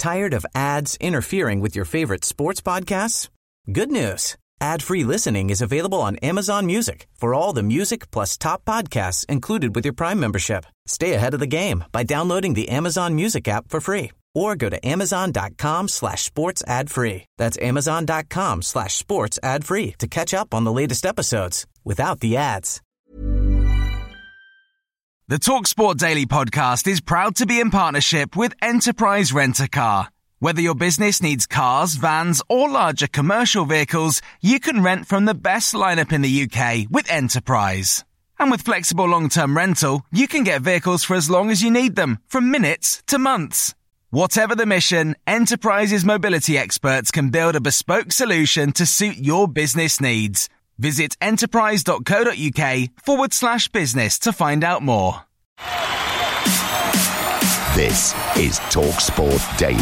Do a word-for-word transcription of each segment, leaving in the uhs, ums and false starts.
Tired of ads interfering with your favorite sports podcasts? Good news. Ad-free listening is available on Amazon Music for all the music plus top podcasts included with your Prime membership. Stay ahead of the game by downloading the Amazon Music app for free or go to amazon.com slash sports ad free. That's amazon.com slash sports ad free to catch up on the latest episodes without the ads. The TalkSport Daily podcast is proud to be in partnership with Enterprise Rent-A-Car. Whether your business needs cars, vans, or larger commercial vehicles, you can rent from the best lineup in the U K with Enterprise. And with flexible long-term rental, you can get vehicles for as long as you need them, from minutes to months. Whatever the mission, Enterprise's mobility experts can build a bespoke solution to suit your business needs. Visit enterprise.co.uk forward slash business to find out more. This is TalkSport Daily.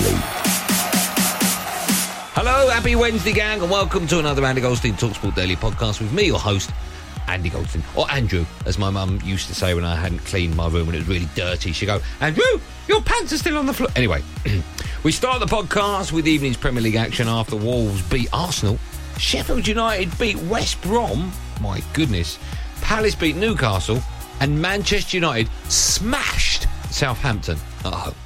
Hello, happy Wednesday, gang, and welcome to another Andy Goldstein TalkSport Daily podcast with me, your host, Andy Goldstein, or Andrew, as my mum used to say when I hadn't cleaned my room and it was really dirty. She'd go, Andrew, your pants are still on the floor. Anyway, we start the podcast with evening's Premier League action after Wolves beat Arsenal, Sheffield United beat West Brom, my goodness, Palace beat Newcastle, and Manchester United smashed Southampton at home.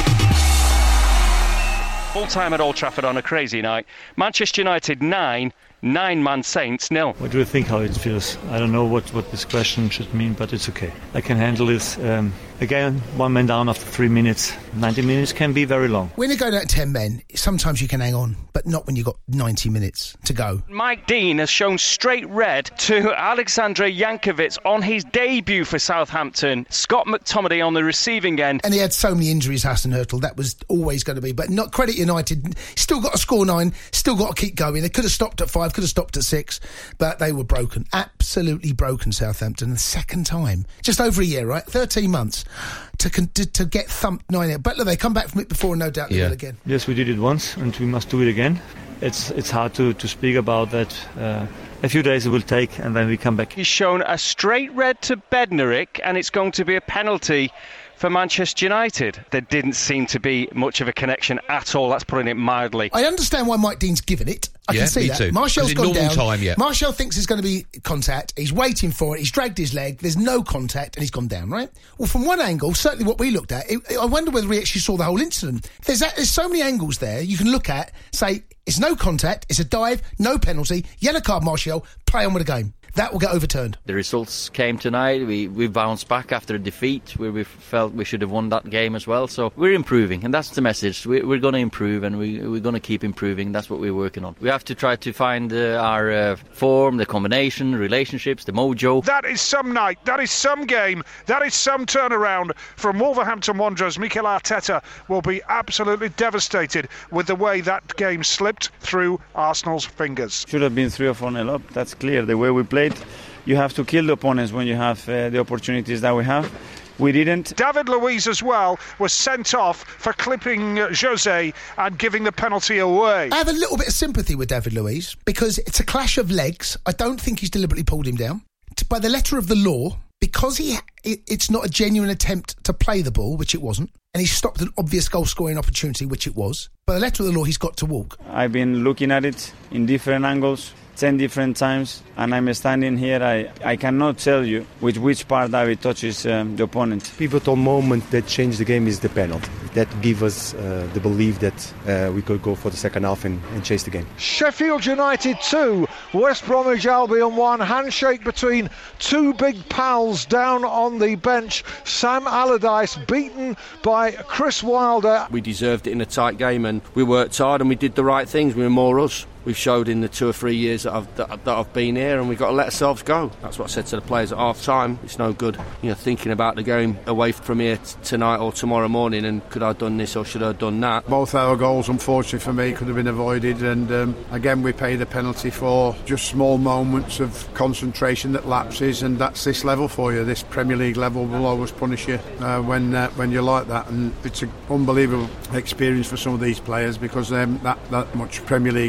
Full time at Old Trafford on a crazy night. Manchester United nine, nine-man Saints nil. What do you think how it feels? I don't know what, what this question should mean, but it's okay. I can handle this. Um, again, one man down after three minutes. ninety minutes can be very long. When you're going out ten men, sometimes you can hang on, but not when you've got ninety minutes to go. Mike Dean has shown straight red to Alexander Jankovic on his debut for Southampton. Scott McTominay on the receiving end. And he had so many injuries, Hassan Hurtle. That was always going to be. But not credit United. Still got to score nine. Still got to keep going. They could have stopped at five. Could have stopped at six, but they were broken, absolutely broken. Southampton, the second time, just over a year, right? thirteen months to to, to get thumped nine. But look, they come back from it before, and no doubt they yeah. will again. Yes, we did it once, and we must do it again. It's it's hard to, to speak about that. Uh, a few days it will take, and then we come back. He's shown a straight red to Bednarek, and it's going to be a penalty for Manchester United. There didn't seem to be much of a connection at all. That's putting it mildly. I understand why Mike Dean's given it. I yeah, can see me that. Too. Martial's gone down. Time, yeah. Martial thinks there's going to be contact. He's waiting for it. He's dragged his leg. There's no contact, and he's gone down, right? Well, from one angle, certainly what we looked at, it, I wonder whether we actually saw the whole incident. There's, that, there's so many angles there you can look at, say, it's no contact, it's a dive, no penalty, yellow card Martial, play on with the game. That will get overturned. The results came tonight. We we bounced back after a defeat where we felt we should have won that game as well. So we're improving, and that's the message. We, we're going to improve, and we, we're going to keep improving. That's what we're working on. We have to try to find uh, our uh, form, the combination, relationships, the mojo. That is some night. That is some game. That is some turnaround from Wolverhampton Wanderers. Mikel Arteta will be absolutely devastated with the way that game slipped through Arsenal's fingers. Should have been three or four nil up. That's clear. The way we played. You have to kill the opponents when you have uh, the opportunities that we have. We didn't. David Luiz as well was sent off for clipping Jose and giving the penalty away. I have a little bit of sympathy with David Luiz because it's a clash of legs. I don't think he's deliberately pulled him down. By the letter of the law, because he it, it's not a genuine attempt to play the ball, which it wasn't, and he stopped an obvious goal-scoring opportunity, which it was. By the letter of the law, he's got to walk. I've been looking at it in different angles, ten different times, and I'm standing here. I, I cannot tell you which which part that it touches um, the opponent. Pivotal moment that changed the game is the penalty. That gives us uh, the belief that uh, we could go for the second half and, and chase the game. Sheffield United two, West Bromwich Albion one. Handshake between two big pals down on the bench. Sam Allardyce beaten by Chris Wilder. We deserved it in a tight game, and we worked hard and we did the right things. We were more us. We've showed in the two or three years that I've, that, that I've been here, and we've got to let ourselves go. That's what I said to the players at half time. It's no good, you know, thinking about the game away from here t- tonight or tomorrow morning, and could I have done this or should I have done that? Both our goals, unfortunately for me, could have been avoided, and um, again we paid a penalty for just small moments of concentration that lapses, and that's this level for you. This Premier League level will always punish you uh, when uh, when you're like that, and it's an unbelievable experience for some of these players because um, that, that much Premier League experience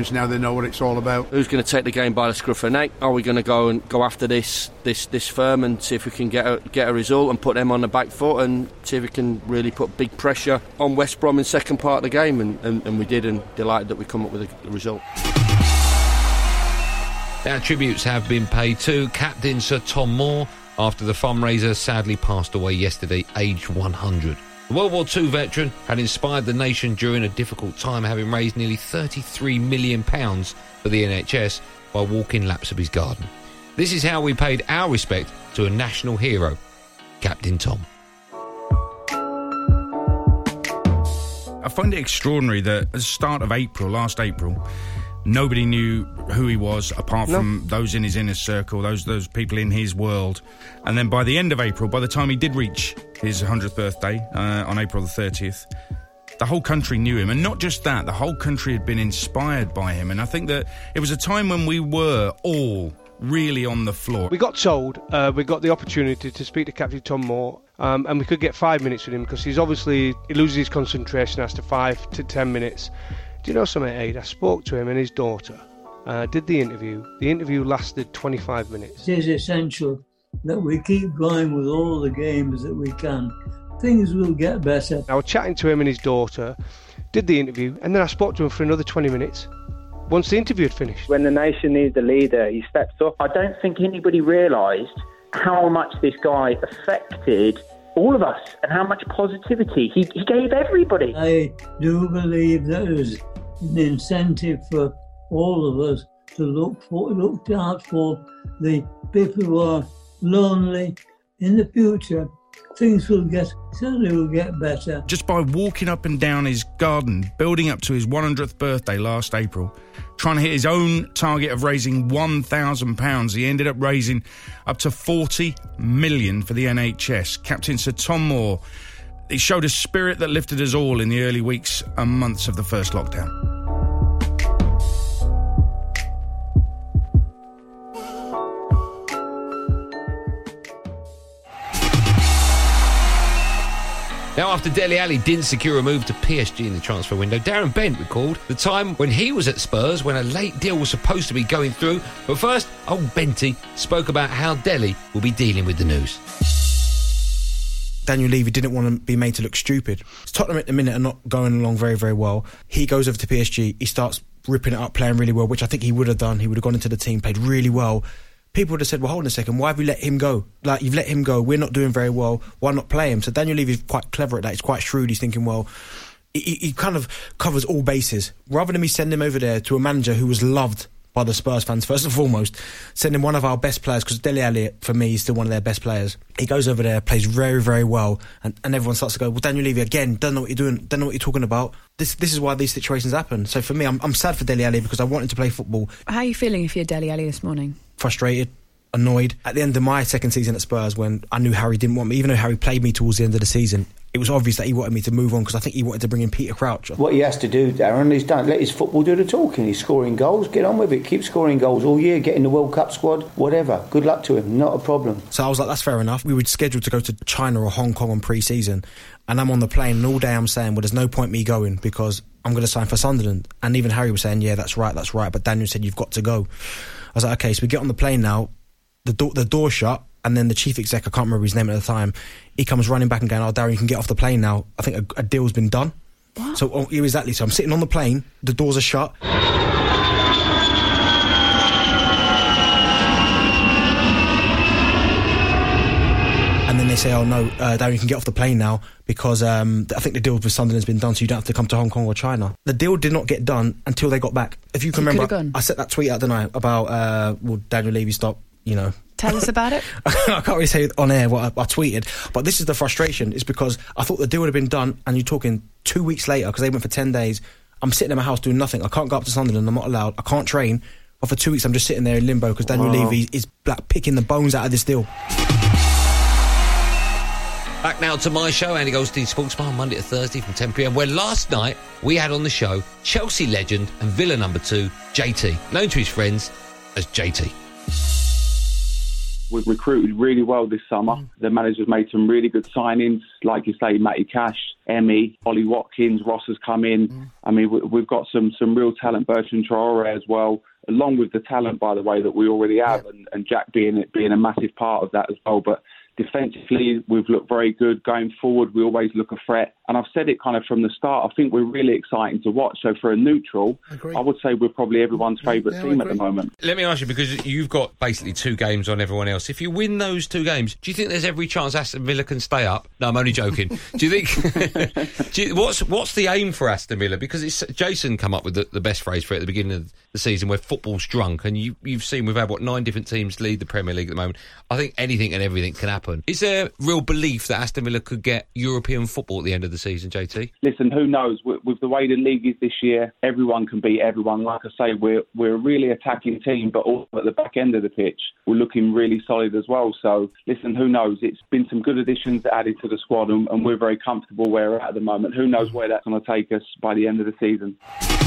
experience now. They know what it's all about. Who's going to take the game by the scruff of the neck? Are we going to go and go after this this this firm and see if we can get a, get a result and put them on the back foot and see if we can really put big pressure on West Brom in the second part of the game? And, and, and we did, and delighted that we come up with a, a result. Now, tributes have been paid to Captain Sir Tom Moore after the fundraiser sadly passed away yesterday, aged one hundred. The World War Two veteran had inspired the nation during a difficult time, having raised nearly thirty-three million pounds for the N H S by walking laps of his garden. This is how we paid our respect to a national hero, Captain Tom. I find it extraordinary that at the start of April, last April, nobody knew who he was apart No. from those in his inner circle, those those people in his world. And then by the end of April, by the time he did reach his one hundredth birthday uh, on April the thirtieth, the whole country knew him. And not just that, the whole country had been inspired by him. And I think that it was a time when we were all really on the floor. We got told, uh, we got the opportunity to speak to Captain Tom Moore, um, and we could get five minutes with him because he's obviously, he loses his concentration after five to ten minutes. Do you know something, Aid? I spoke to him and his daughter, uh, did the interview. The interview lasted twenty-five minutes. It is essential that we keep going with all the games that we can. Things will get better. I was chatting to him and his daughter, did the interview, and then I spoke to him for another twenty minutes. Once the interview had finished. When the nation needs a leader, he steps up. I don't think anybody realised how much this guy affected all of us and how much positivity he, he gave everybody. I do believe that there's an incentive for all of us to look for, look out for the people who are lonely in the future. Things will get, certainly will get better. Just by walking up and down his garden, building up to his one hundredth birthday last April, trying to hit his own target of raising one thousand pounds, he ended up raising up to forty million pounds for the N H S. Captain Sir Tom Moore, he showed a spirit that lifted us all in the early weeks and months of the first lockdown. Now, after Dele Alli didn't secure a move to P S G in the transfer window, Darren Bent recalled the time when he was at Spurs when a late deal was supposed to be going through. But first, old Benty spoke about how Dele will be dealing with the news. Daniel Levy didn't want to be made to look stupid. Tottenham at the minute are not going along very, very well. He goes over to P S G, he starts ripping it up, playing really well, which I think he would have done. He would have gone into the team, played really well. People would have said, well, hold on a second, why have you let him go? Like, you've let him go, we're not doing very well, why not play him? So Daniel Levy's quite clever at that, he's quite shrewd, he's thinking, well, he, he kind of covers all bases. Rather than me send him over there to a manager who was loved by the Spurs fans, first and foremost, send him one of our best players, because Dele Alli, for me, is still one of their best players. He goes over there, plays very, very well, and, and everyone starts to go, well, Daniel Levy, again, doesn't know what you're doing, doesn't know what you're talking about. This this is why these situations happen. So for me, I'm, I'm sad for Dele Alli because I want him to play football. How are you feeling if you're Dele Alli this morning? Frustrated. Annoyed. At the end of my second season at Spurs, when I knew Harry didn't want me, even though Harry played me towards the end of the season, it was obvious that he wanted me to move on because I think he wanted to bring in Peter Crouch. What he has to do, Darren, is don't let his football do the talking. He's scoring goals, get on with it, keep scoring goals all year, get in the World Cup squad, whatever. Good luck to him, not a problem. So I was like, that's fair enough. We were scheduled to go to China or Hong Kong on pre-season, and I'm on the plane and all day I'm saying, well, there's no point me going because I'm going to sign for Sunderland. And even Harry was saying, yeah, that's right, that's right, but Daniel said, you've got to go. I was like, okay, so we get on the plane now, the door, the door shut, and then the chief exec, I can't remember his name at the time, he comes running back and going, oh, Darren, you can get off the plane now. I think a, a deal's been done. What? So, oh, exactly. So I'm sitting on the plane, the doors are shut. And then they say, oh, no, uh, Darren, you can get off the plane now because um, I think the deal with Sunderland's been done, so you don't have to come to Hong Kong or China. The deal did not get done until they got back. If you can You remember, could've gone. I set that tweet out, didn't I, about, uh, well, Daniel Levy, stop, you know. Tell us about it. I can't really say on air what I, I tweeted, but this is the frustration. It's because I thought the deal would have been done, and you're talking two weeks later, because they went for ten days. I'm sitting in my house doing nothing. I can't go up to Sunderland. I'm not allowed. I can't train. But for two weeks, I'm just sitting there in limbo because Daniel Wow. Levy is like, picking the bones out of this deal. Back now to my show, Andy Goldstein Sports Bar, Monday to Thursday from ten p m, where last night we had on the show Chelsea legend and Villa number two, J T, known to his friends as J T. We've recruited really well this summer. The manager's made some really good signings, like you say, Matty Cash, Emmy, Ollie Watkins, Ross has come in. Mm. I mean, we, we've got some some real talent, Bertrand Traore as well, along with the talent, by the way, that we already have, yeah. and, and Jack being being a massive part of that as well. But defensively, we've looked very good. Going forward, we always look a threat. And I've said it kind of from the start, I think we're really exciting to watch. So for a neutral, I, I would say we're probably everyone's favourite yeah, team at the moment. Let me ask you, because you've got basically two games on everyone else. If you win those two games, do you think there's every chance Aston Villa can stay up? No, I'm only joking. do you think... do you, what's what's the aim for Aston Villa? Because it's Jason come up with the, the best phrase for it at the beginning of the season, where football's drunk. And you, you've seen we've had, what, nine different teams lead the Premier League at the moment. I think anything and everything can happen. Is there real belief that Aston Villa could get European football at the end of the season, J T? Listen, who knows? With, with the way the league is this year, everyone can beat everyone. Like I say, we're we're a really attacking team, but also at the back end of the pitch, we're looking really solid as well. So, listen, who knows? It's been some good additions added to the squad, and, and we're very comfortable where we're at at the moment. Who knows where that's going to take us by the end of the season?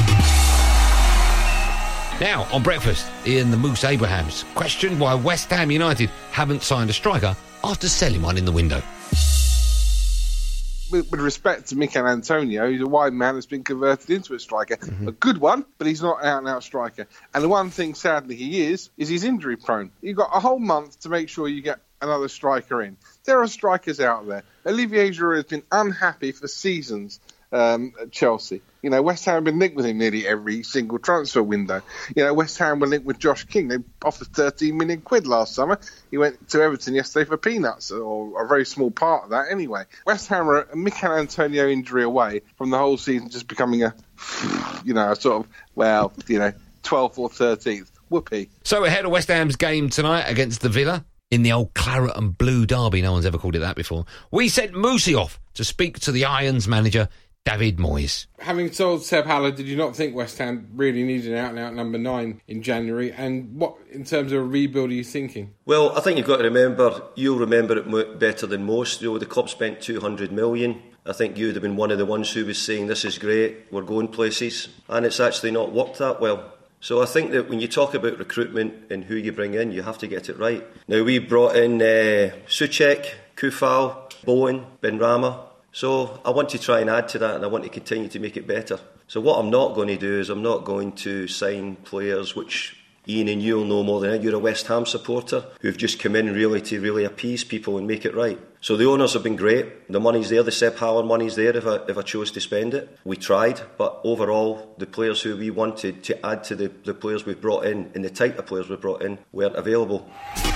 Now, on breakfast, Ian the Moose Abrahams questioned why West Ham United haven't signed a striker after selling one in the window. With, with respect to Mikel Antonio, he's a wide man that's been converted into a striker. Mm-hmm. A good one, but he's not an out-and-out striker. And the one thing, sadly, he is, is he's injury-prone. You've got a whole month to make sure you get another striker in. There are strikers out there. Olivier Giroud has been unhappy for seasons um, at Chelsea. You know, West Ham have been linked with him nearly every single transfer window. You know, West Ham were linked with Josh King. They offered thirteen million quid last summer. He went to Everton yesterday for peanuts, or a very small part of that anyway. West Ham are a Mikel Antonio injury away from the whole season just becoming a, you know, a sort of, well, you know, twelfth or thirteenth. Whoopee. So ahead of West Ham's game tonight against the Villa, in the old claret and blue derby, no one's ever called it that before, we sent Moosey off to speak to the Irons manager, David Moyes. Having told Seb Haller, did you not think West Ham really needed an out-and-out number nine in January? And what, in terms of a rebuild, are you thinking? Well, I think you've got to remember, you'll remember it better than most. You know, the club spent two hundred million. I think you'd have been one of the ones who was saying, this is great, we're going places. And it's actually not worked that well. So I think that when you talk about recruitment and who you bring in, you have to get it right. Now, we brought in uh, Souček, Kufal, Bowen, Benrahma. So I want to try and add to that, and I want to continue to make it better. So what I'm not going to do is I'm not going to sign players which Ian and you'll know more than I. You're a West Ham supporter who've just come in really to really appease people and make it right. So the owners have been great. The money's there. The Seb Haller money's there if I, if I chose to spend it. We tried, but overall the players who we wanted to add to the, the players we've brought in and the type of players we've brought in weren't available.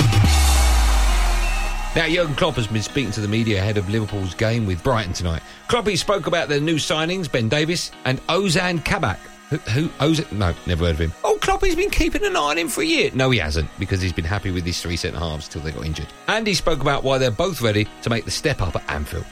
Now, Jurgen Klopp has been speaking to the media ahead of Liverpool's game with Brighton tonight. Kloppy spoke about their new signings, Ben Davies and Ozan Kabak. Who? who Ozan? No, never heard of him. Oh, Kloppy's been keeping an eye on him for a year. No, he hasn't, because he's been happy with his three centre-halves till they got injured. And he spoke about why they're both ready to make the step up at Anfield.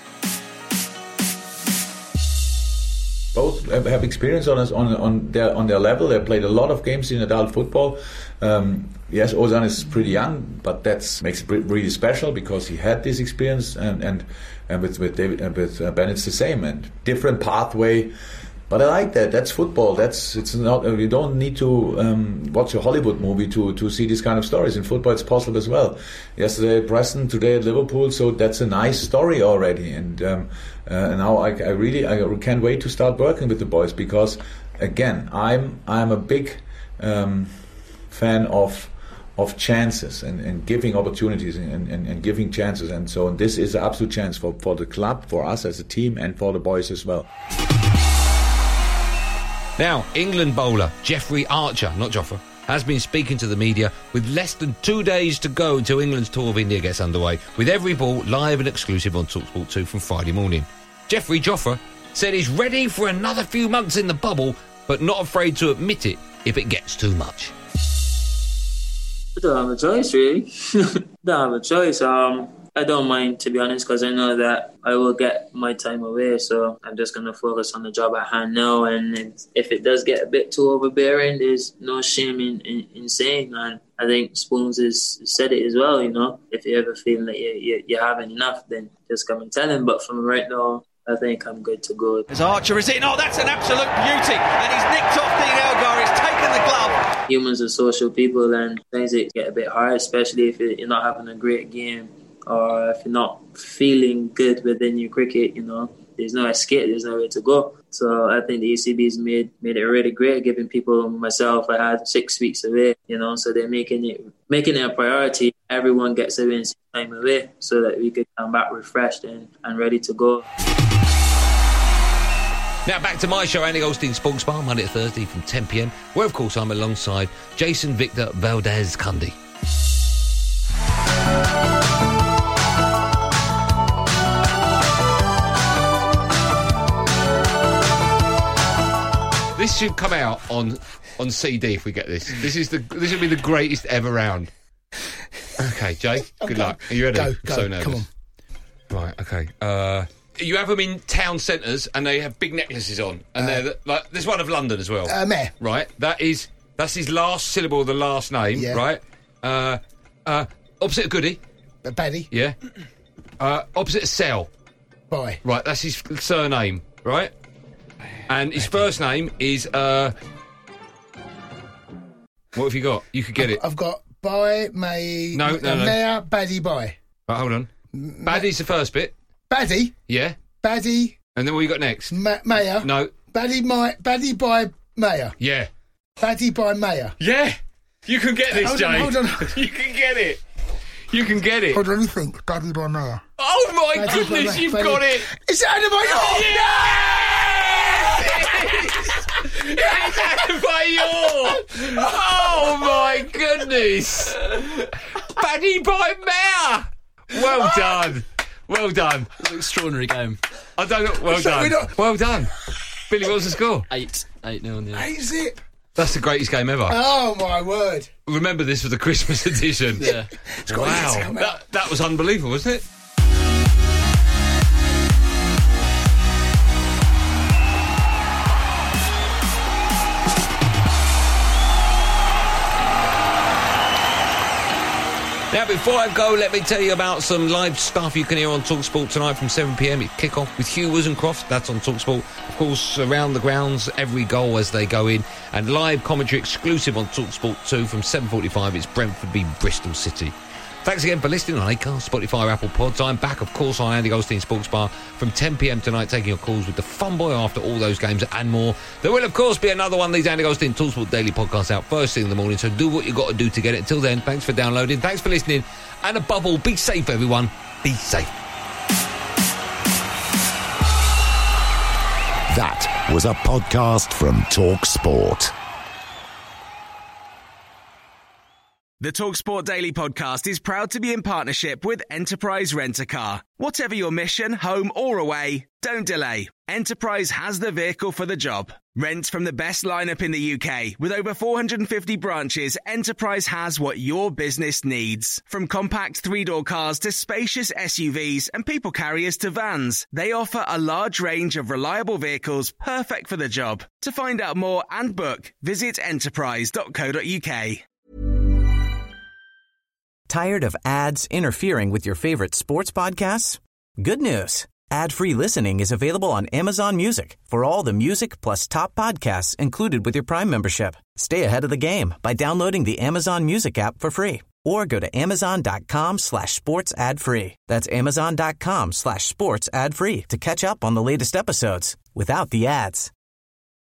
Both have experience on us on on their on their level. They played a lot of games in adult football. Um, yes, Ozan is pretty young, but that makes it really special because he had this experience, and and, and with with David and with Ben it's the same and different pathway. But I like that. That's football. That's it's not. You don't need to um, watch a Hollywood movie to to see these kind of stories. In football, it's possible as well. Yesterday at Preston, today at Liverpool. So that's a nice story already. And um, uh, now I, I really I can't wait to start working with the boys because, again, I'm I'm a big um, fan of of chances and, and giving opportunities and, and, and giving chances. And so and this is an absolute chance for for the club, for us as a team, and for the boys as well. Now, England bowler Jeffrey Archer, not Jofra, has been speaking to the media with less than two days to go until England's tour of India gets underway, with every ball live and exclusive on TalkSport two from Friday morning. Jeffrey Jofra said he's ready for another few months in the bubble, but not afraid to admit it if it gets too much. I don't have a choice, really. don't have a choice. Um, I don't mind, to be honest, because I know that I will get my time away. So I'm just going to focus on the job at hand now. And if, if it does get a bit too overbearing, there's no shame in, in, in saying. And I think Spoons has said it as well, you know. If you ever feel that you, you, you're having enough, then just come and tell him. But from right now, I think I'm good to go. As Archer is in, oh, that's an absolute beauty. And he's nicked off Dean Elgar. He's taken the glove. Humans are social people, and things get a bit hard, especially if you're not having a great game. Or if you're not feeling good within your cricket, you know, there's no escape, there's nowhere to go. So I think the E C B's made made it really great, giving people, myself, I had six weeks away, you know, so they're making it making it a priority. Everyone gets away time away so that we could come back refreshed and, and ready to go. Now back to my show, Andy Goldstein Sports Bar, Monday to Thursday from ten p.m, where of course I'm alongside Jason Victor Valdez-Cundy. This should come out on on C D if we get this. This is the this will be the greatest ever round. Okay, Jay, good luck. Are you ready? Go, I'm go, so nervous. come on. Right, okay. Uh, you have them in town centres and they have big necklaces on, and uh, they're the, like there's one of London as well. Uh, Mayor. Right, that is that's his last syllable of the last name. Yeah. Right. Uh, uh, opposite of Goody. Uh, Paddy. Yeah. Uh, opposite of Sell. Boy. Right, that's his surname. Right. And his first name is, uh... what have you got? You could get I've, it. I've got Boy, May... No, no, no. Mayor, Baddy, Boy. Right, hold on. Baddy's the first bit. Baddy? Yeah. Baddy... And then what you got next? Ma- Mayor? No. Baddy, my, Baddy, Boy, Mayor. Yeah. Baddy, Boy, Mayor. Yeah! You can get this, hold Jay. On, hold on. You can get it. You can get it. Hold on, let me think. Baddy, Boy, Mayor. Oh, my Baddy, goodness, Boy, you've Baddy. got it! It's out of my... Oh, yeah! It's Anima York! Oh my goodness! Baddy by Mayor! Well done. Well done. Extraordinary game. I don't know. Well So done. we're not- Well done. Billy, what was the score? Eight. Eight nil. Yeah. Eight zip. That's the greatest game ever. Oh, my word. Remember this for the Christmas edition. Yeah. It's got yet to Wow. come out. That, that was unbelievable, wasn't it? Now, before I go, let me tell you about some live stuff you can hear on TalkSport tonight from seven p.m. It's kick-off with Hugh Wizencroft. That's on TalkSport. Of course, around the grounds, every goal as they go in. And live commentary exclusive on TalkSport two from seven forty-five. It's Brentford v Bristol City. Thanks again for listening on Acast, Spotify, Apple Pods. I'm back, of course, on Andy Goldstein Sports Bar from ten p.m. tonight, taking your calls with the Fun Boy after all those games and more. There will, of course, be another one of these Andy Goldstein TalkSport Daily podcasts out first thing in the morning, so do what you've got to do to get it. Until then, thanks for downloading, thanks for listening, and above all, be safe, everyone. Be safe. That was a podcast from TalkSport. The TalkSport Daily Podcast is proud to be in partnership with Enterprise Rent-A-Car. Whatever your mission, home or away, don't delay. Enterprise has the vehicle for the job. Rent from the best lineup in the U K. With over four hundred fifty branches, Enterprise has what your business needs. From compact three-door cars to spacious S U Vs and people carriers to vans, they offer a large range of reliable vehicles perfect for the job. To find out more and book, visit enterprise dot co dot uk. Tired of ads interfering with your favorite sports podcasts? Good news. Ad-free listening is available on Amazon Music for all the music plus top podcasts included with your Prime membership. Stay ahead of the game by downloading the Amazon Music app for free or go to amazon.com slash sports ad free. That's amazon.com slash sports ad free to catch up on the latest episodes without the ads.